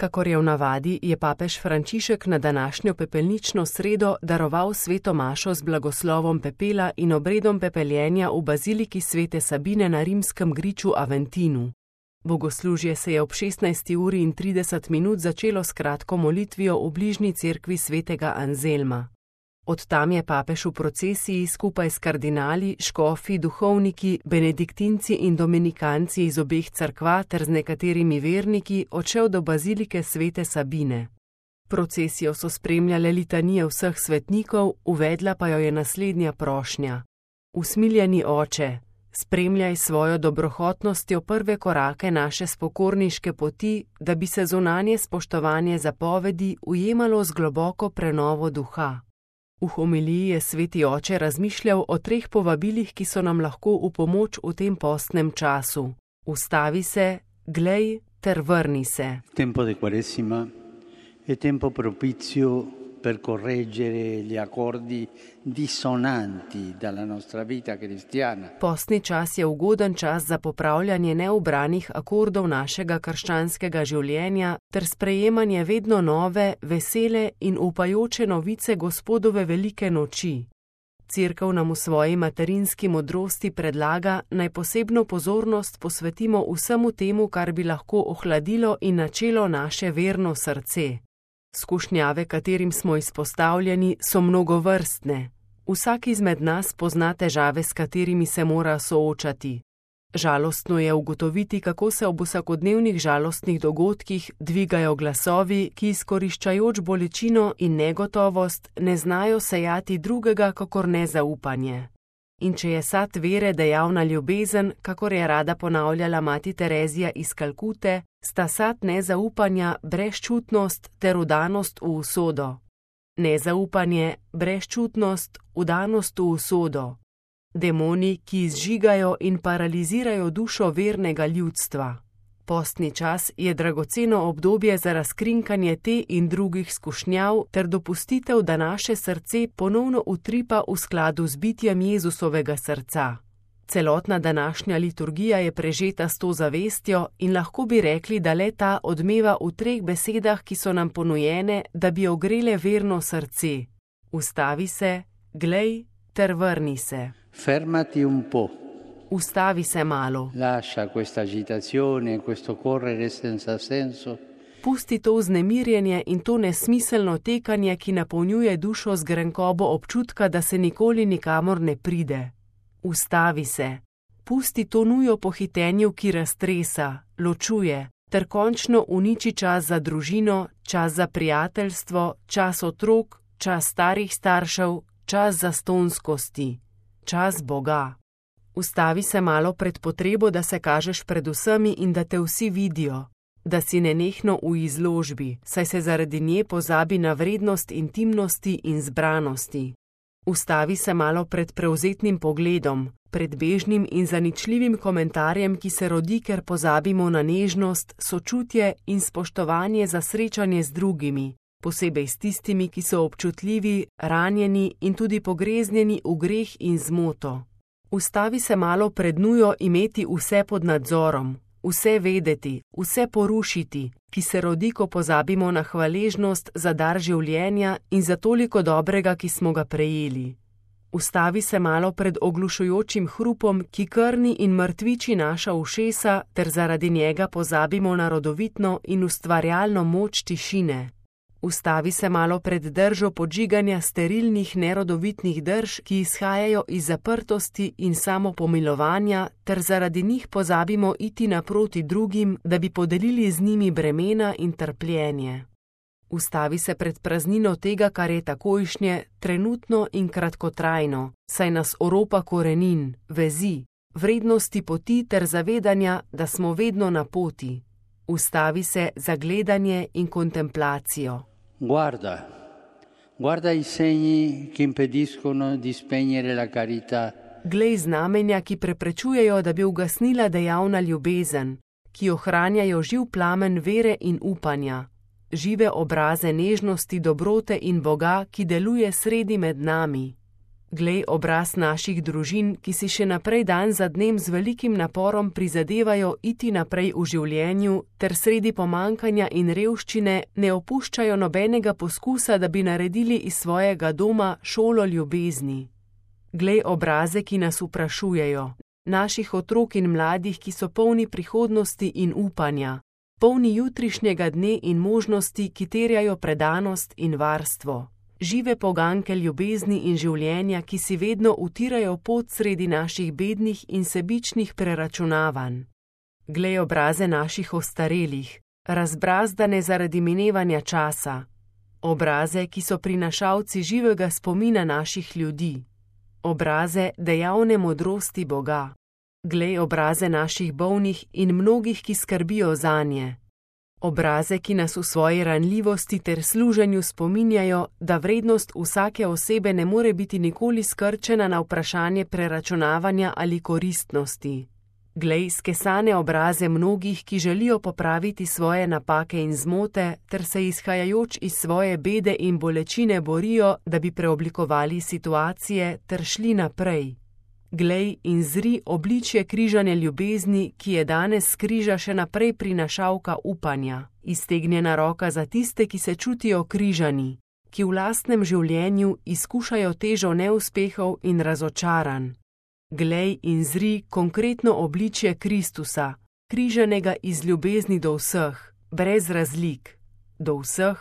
kakor je v navadi, je papež Frančišek na današnjo pepelnično sredo daroval sveto mašo z blagoslovom pepela in obredom pepeljenja v baziliki svete Sabine na rimskem griču Aventinu. Bogoslužje se je ob 16:30 začelo s kratko molitvijo v bližnji cerkvi svetega Anzelma. Od tam je papež v procesiji skupaj s kardinali, škofi, duhovniki, benediktinci in dominikanci iz obeh cerkva ter z nekaterimi verniki odšel do bazilike svete Sabine. Procesijo so spremljale litanije vseh svetnikov, uvedla pa jo je naslednja prošnja. Usmiljeni Oče, spremljaj svojo dobrohotnostjo prve korake naše spokorniške poti, da bi se zunanje spoštovanje zapovedi ujemalo z globoko prenovo duha. V homiliji je sveti oče razmišljal o 3 povabilih, ki so nam lahko v pomoč v tem postnem času. Ustavi se, glej ter vrni se. Tempo di Quaresima è tempo propizio per correggere gli accordi dissonanti dalla nostra vita cristiana. Postni čas je ugoden čas za popravljanje neubranih akordov našega krščanskega življenja ter sprejemanje vedno nove, vesele in upajoče novice Gospodove velike noči. Cerkev nam v svoji materinski modrosti predlaga, naj posebno pozornost posvetimo vsemu temu, kar bi lahko ohladilo in načelo naše verno srce. Skušnjave, katerim smo izpostavljeni, so mnogovrstne. Vsak izmed nas pozna težave, s katerimi se mora soočati. Žalostno je ugotoviti, kako se ob vsakodnevnih žalostnih dogodkih dvigajo glasovi, ki izkoriščajoč bolečino in negotovost ne znajo sejati drugega kakor nezaupanje. In če je sad vere dejavna ljubezen, kakor je rada ponavljala mati Terezija iz Kalkute, sta sad nezaupanja brezčutnost ter vdanost v usodo. Nezaupanje, brezčutnost, vdanost v usodo. Demoni, ki izžigajo in paralizirajo dušo vernega ljudstva. Postni čas je dragoceno obdobje za razkrinkanje te in drugih skušnjav ter dopustitev, da naše srce ponovno utripa v skladu z bitjem Jezusovega srca. Celotna današnja liturgija je prežeta s to zavestjo in lahko bi rekli, da le ta odmeva v 3 besedah, ki so nam ponujene, da bi ogrele verno srce. Ustavi se, glej ter vrni se. Fermati un po'. Ustavi se malo. Lascia questa agitazione, questo correre senza senso. Pusti to vznemirjenje in to nesmiselno tekanje, ki napolnjuje dušo z grenkobo občutka, da se nikoli nikamor ne pride. Ustavi se. Pusti to nujo po hitenju, ki raztresa, ločuje, ter končno uniči čas za družino, čas za prijateljstvo, čas otrok, čas starih staršev, čas zastonskosti, čas Boga. Ustavi se malo pred potrebo, da se kažeš pred vsemi in da te vsi vidijo, da si nenehno v izložbi, saj se zaradi nje pozabi na vrednost intimnosti in zbranosti. Ustavi se malo pred prevzetnim pogledom, pred bežnim in zaničljivim komentarjem, ki se rodi, ker pozabimo na nežnost, sočutje in spoštovanje za srečanje z drugimi, posebej s tistimi, ki so občutljivi, ranjeni in tudi pogreznjeni v greh in zmoto. Ustavi se malo pred nujo imeti vse pod nadzorom, vse vedeti, vse porušiti, ki se rodi, ko pozabimo na hvaležnost za dar življenja in za toliko dobrega, ki smo ga prejeli. Ustavi se malo pred oglušujočim hrupom, ki krni in mrtviči naša ušesa, ter zaradi njega pozabimo na rodovitno in ustvarjalno moč tišine. Ustavi se malo pred držo podžiganja sterilnih nerodovitnih drž, ki izhajajo iz zaprtosti in samopomilovanja, ter zaradi njih pozabimo iti naproti drugim, da bi podelili z njimi bremena in trpljenje. Ustavi se pred praznino tega, kar je takojšnje, trenutno in kratkotrajno, saj nas oropa korenin, vezi, vrednosti poti ter zavedanja, da smo vedno na poti. Ustavi se za gledanje in kontemplacijo. Guarda i segni che impediscono di spegnere la carità. Glej znamenja, ki preprečujejo, da bi ugasnila dejavna ljubezen, ki ohranjajo živ plamen vere in upanja, žive obraze nežnosti, dobrote in Boga, ki deluje sredi med nami. Glej obraz naših družin, ki si še naprej dan za dnem z velikim naporom prizadevajo iti naprej v življenju, ter sredi pomankanja in revščine ne opuščajo nobenega poskusa, da bi naredili iz svojega doma šolo ljubezni. Glej obraze, ki nas vprašujejo, naših otrok in mladih, ki so polni prihodnosti in upanja, polni jutrišnjega dne in možnosti, ki terjajo predanost in varstvo. Žive poganke ljubezni in življenja, ki si vedno utirajo pot sredi naših bednih in sebičnih preračunavanj. Glej obraze naših ostarelih, razbrazdane zaradi minevanja časa. Obraze, ki so prinašalci živega spomina naših ljudi. Obraze dejavne modrosti Boga. Glej obraze naših bolnih in mnogih, ki skrbijo zanje. Obraze, ki nas v svoji ranljivosti ter služenju spominjajo, da vrednost vsake osebe ne more biti nikoli skrčena na vprašanje preračunavanja ali koristnosti. Glej skesane obraze mnogih, ki želijo popraviti svoje napake in zmote, ter se izhajajoč iz svoje bede in bolečine borijo, da bi preoblikovali situacije ter šli naprej. Glej in zri obličje križane ljubezni, ki je danes s križa še naprej prinašalka upanja, iztegnjena roka za tiste, ki se čutijo križani, ki v lastnem življenju izkušajo težo neuspehov in razočaranj. Glej in zri konkretno obličje Kristusa, križanega iz ljubezni do vseh, brez razlik. Do vseh?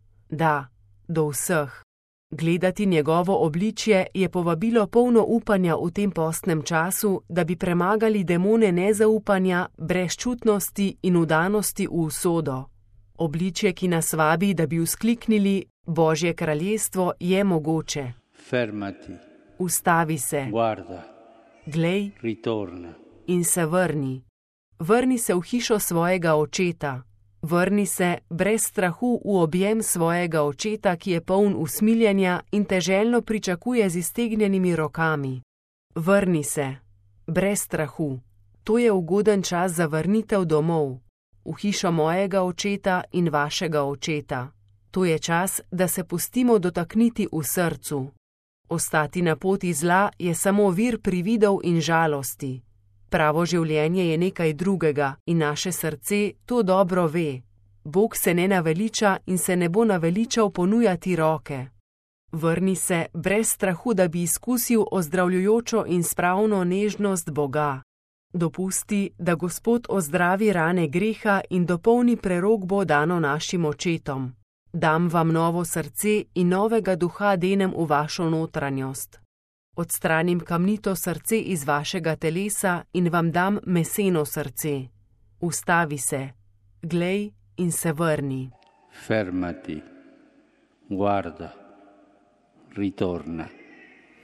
Da, do vseh. Gledati njegovo obličje je povabilo polno upanja v tem postnem času, da bi premagali demone nezaupanja, brezčutnosti in vdanosti v usodo. Obličje, ki nas vabi, da bi vzkliknili: Božje kraljestvo je mogoče. Fermati. Ustavi se. Guarda. Glej. Ritorna. In se vrni. Vrni se v hišo svojega očeta. Vrni se brez strahu v objem svojega očeta, ki je poln usmiljenja in te željno pričakuje z iztegnjenimi rokami. Vrni se, brez strahu. To je ugoden čas za vrnitev domov, v hišo mojega očeta in vašega očeta. To je čas, da se pustimo dotakniti v srcu. Ostati na poti zla je samo vir prividov in žalosti. Pravo življenje je nekaj drugega in naše srce to dobro ve. Bog se ne naveliča in se ne bo naveličal ponujati roke. Vrni se brez strahu, da bi izkusil ozdravljujočo in spravno nežnost Boga. Dopusti, da Gospod ozdravi rane greha in dopolni prerokbo dano našim očetom. Dam vam novo srce in novega duha denem v vašo notranjost. Odstranim kamnito srce iz vašega telesa in vam dam meseno srce. Ustavi se, glej in se vrni. Fermati, guarda, ritorna.